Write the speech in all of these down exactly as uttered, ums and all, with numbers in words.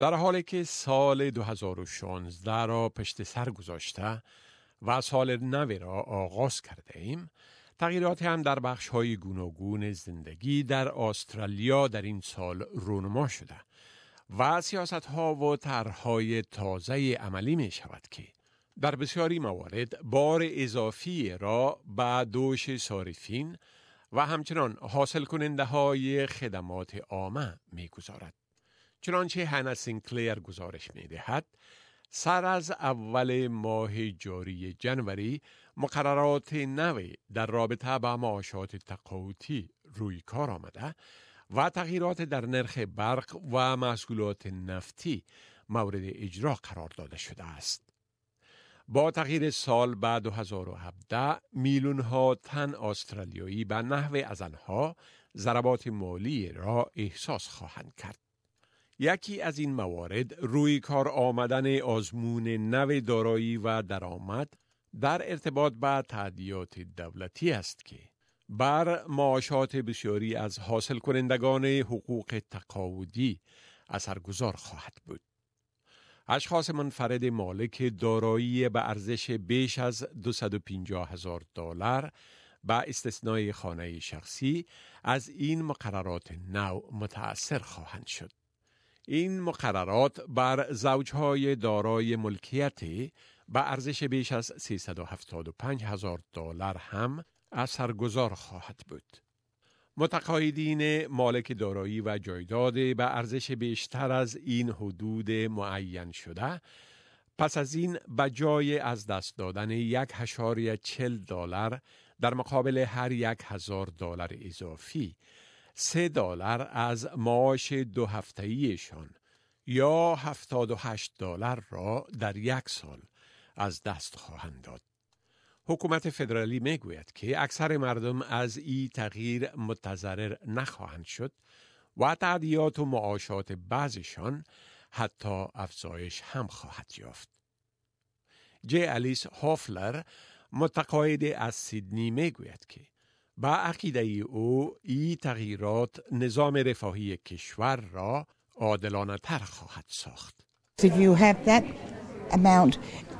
در حالی که سال دو هزار و شانزده را پشت سر گذاشته و سال نو را آغاز کرده ایم، تغییراتی هم در بخش‌های گوناگون زندگی در استرالیا در این سال رونما شده و سیاست‌ها و طرح‌های تازه عملی می شود که در بسیاری موارد بار اضافی را به دوش صارفین و همچنان حاصل کننده های خدمات عامه می گذارد. چنانچه هانا سینکلیر گزارش می دهد، سر از اول ماه جاری جنوری مقررات نوی در رابطه با معاشات تقاعدی روی کار آمده و تغییرات در نرخ برق و محصولات نفتی مورد اجرا قرار داده شده است. با تغییر سال بعد دو هزار و هفده میلیون ها تن استرالیایی به نحو از آنها ضربات مالی را احساس خواهند کرد. یکی از این موارد روی کار آمدن آزمون نو دارایی و درآمد در ارتباط با تادیات دولتی است که بر معاشات بسیاری از حاصل کنندگان حقوق تقاعدی اثرگذار خواهد بود. اشخاص منفرد مالک دارایی به ارزش بیش از دویست و پنجاه هزار دلار با استثنای خانه شخصی از این مقررات نو متأثر خواهند شد. این مقررات بر زوجهای دارای ملکیتی به ارزش بیش از سیصد و هفتاد و پنج هزار دلار هم اثرگذار خواهد بود. متقاعدین مالک دارایی و جایداد به ارزش بیشتر از این حدود معین شده پس از این به جای از دست دادن یک اشاریه چهل دلار در مقابل هر یک هزار دلار اضافی سه دلار از معاش دو هفته‌ایشان یا هفتاد و هشت دلار را در یک سال از دست خواهند داد. حکومت فدرالی می گوید که اکثر مردم از این تغییر متضرر نخواهند شد و تعدیات و معاشات بعضشان حتی افزایش هم خواهد یافت. جی الیس هافلر متقاعد از سیدنی می گوید که با عقیده او این تغییرات نظام رفاهی کشور را عادلانه تر خواهد ساخت. If you have that amount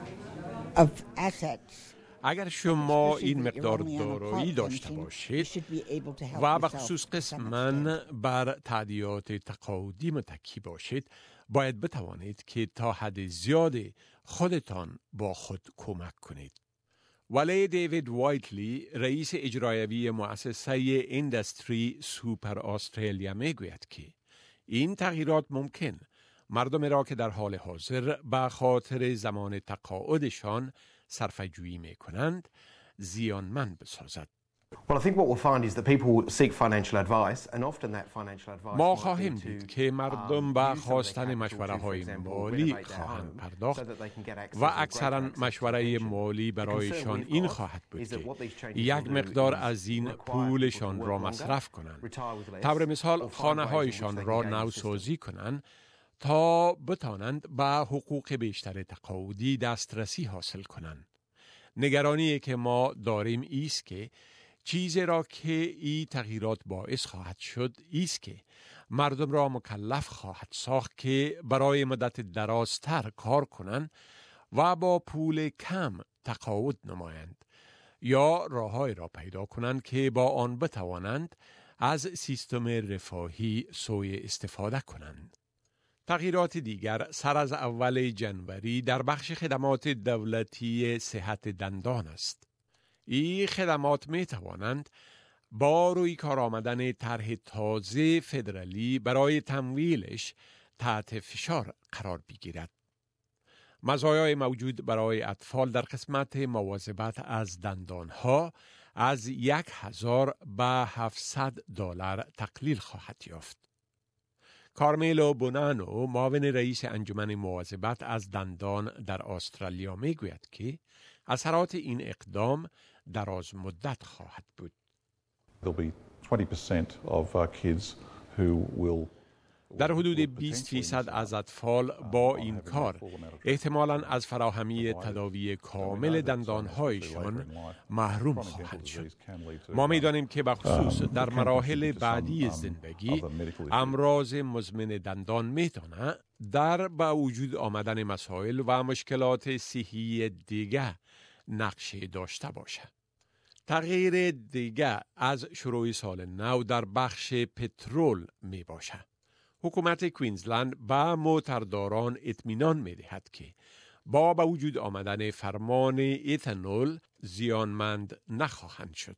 of assets, اگر شما این مقدار دارایی داشته باشید و به خصوص قسماً بر تعدیات تقاعدی متکی باشید، باید بتوانید که تا حد زیادی خودتان با خود کمک کنید. ولی دیوید وایتلی رئیس اجرایوی مؤسسه اندستری سوپر استرالیا می گوید که این تغییرات ممکن مردم را که در حال حاضر به خاطر زمان تقاعدشان صرفه‌جویی می کنند زیانمند بسازد. Well, I think what we'll find is that people seek financial advice and often that financial advice ما خواهیم دید که مردم به خواستن مشوره های مالی خواهند پرداخت و اکثرا مشوره مالی برایشان این خواهد بود که یک مقدار از این پولشان را مصرف کنند. طور مثال خانه هایشان را نوسازی کنند تا بتانند به حقوق بیشتر تقاعدی دسترسی حاصل کنند. نگرانی که ما داریم ایست که چیزی را که این تغییرات باعث خواهد شد ایست که مردم را مکلف خواهد ساخت که برای مدت درازتر کار کنند و با پول کم تقاعد نمایند یا راههایی را پیدا کنند که با آن بتوانند از سیستم رفاهی سوء استفاده کنند. تغییرات دیگر سر از اول جنوری در بخش خدمات دولتی صحت دندان است. این خدمات می توانند با روی کار آمدن طرح تازه فدرالی برای تمویلش تحت فشار قرار بگیرد. مزایای موجود برای اطفال در قسمت مواظبت از دندانها از یک هزار به هفتصد دلار تقلیل خواهد یافت. کارمیلو بونانو معاون رئیس انجمن مواظبت از دندان در استرالیا می گوید که اثرات این اقدام دراز مدت خواهد بود. در حدود بیست فیصد از اطفال با این کار احتمالاً از فراهمی تداوی کامل دندانهایشان محروم خواهند شد. ما می‌دانیم که بخصوص در مراحل بعدی زندگی امراض مزمن دندان می‌تونه در با وجود آمدن مسائل و مشکلات صحی دیگه نقش داشته باشه. تغییر دیگه از شروع سال نو در بخش پترول می باشه. حکومت کوینزلند به موترداران اطمینان می دهد که با به وجود آمدن فرمان ایتانول زیانمند نخواهند شد.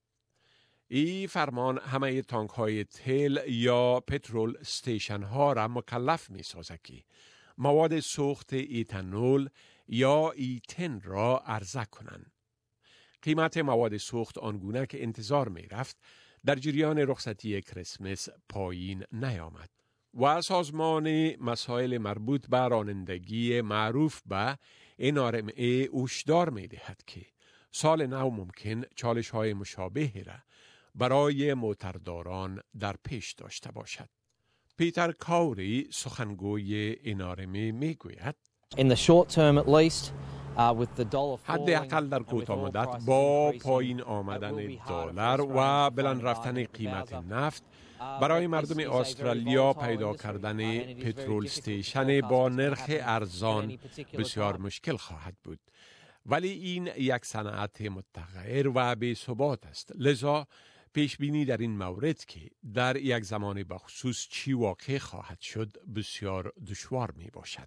این فرمان همه تانک های تیل یا پترول استیشن ها را مکلف می سازد که مواد سوخت ایتانول یا ایتن را عرضه کنند. قیمت مواد سوخت آنگونه که انتظار می رفت در جریان رخصتی کریسمس پایین نیامد و سازمان مسائل مربوط به رانندگی معروف به ان آر ام ای هشدار می دهد که سال نو ممکن چالش های مشابهی را برای موترداران در پیش داشته باشد. پیتر کاوری سخنگوی ان آر ام ای می گوید In the short term at least, uh, with the dollar falling, حداقل در کوتاه مدت با پایین آمدن دلار و بلند رفتن قیمت نفت برای مردم استرالیا پیدا کردن پترول استیشن با نرخ ارزان بسیار مشکل خواهد بود. ولی این یک صنعت متغیر و بی ثبات است. لذا پیش بینی در این مورد که در یک زمان بخصوص چی واقع خواهد شد بسیار دشوار می باشد.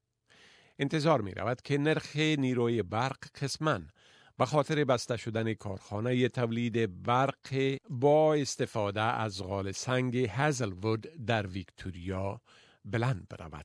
انتظار می رود که نرخ نیروی برق قسماً به خاطر بسته شدن کارخانه تولید برق با استفاده از غال سنگ هزلوود در ویکتوریا بلند برود.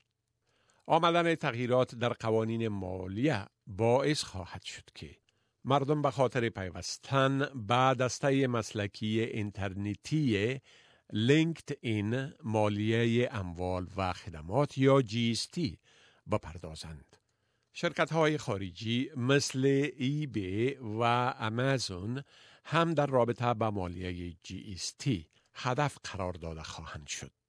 آمدن تغییرات در قوانین مالیه باعث خواهد شد که مردم به خاطر پیوستن به دسته مسلکی اینترنتی لینکد این مالیه اموال و خدمات یا جی اس تی بپردازند. شرکت های خارجی مثل ای بی و امازون هم در رابطه با مالیه جی اس تی هدف قرار داده خواهند شد.